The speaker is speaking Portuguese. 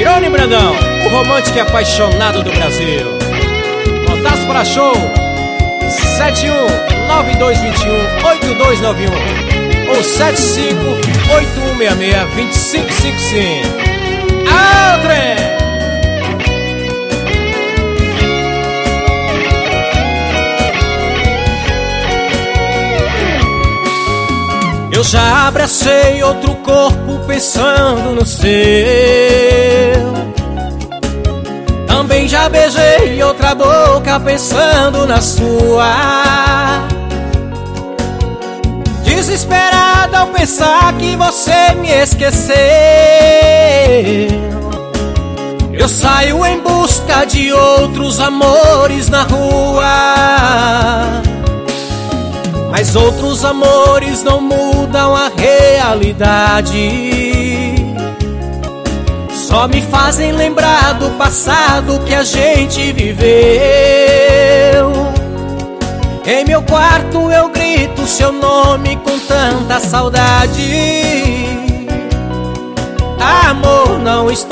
Johnny Brandão, o romântico e apaixonado do Brasil. Contato para show 7192218291 ou 7581662555. Ah, trem! Eu já abracei outro corpo pensando no seu. Também já beijei outra boca pensando na sua. Desesperado ao pensar que você me esqueceu. Eu saio em busca de outros amores na rua. Mas outros amores não mudam a realidade. Só me fazem lembrar do passado que a gente viveu. Em meu quarto eu grito seu nome com tanta saudade. Amor, não estou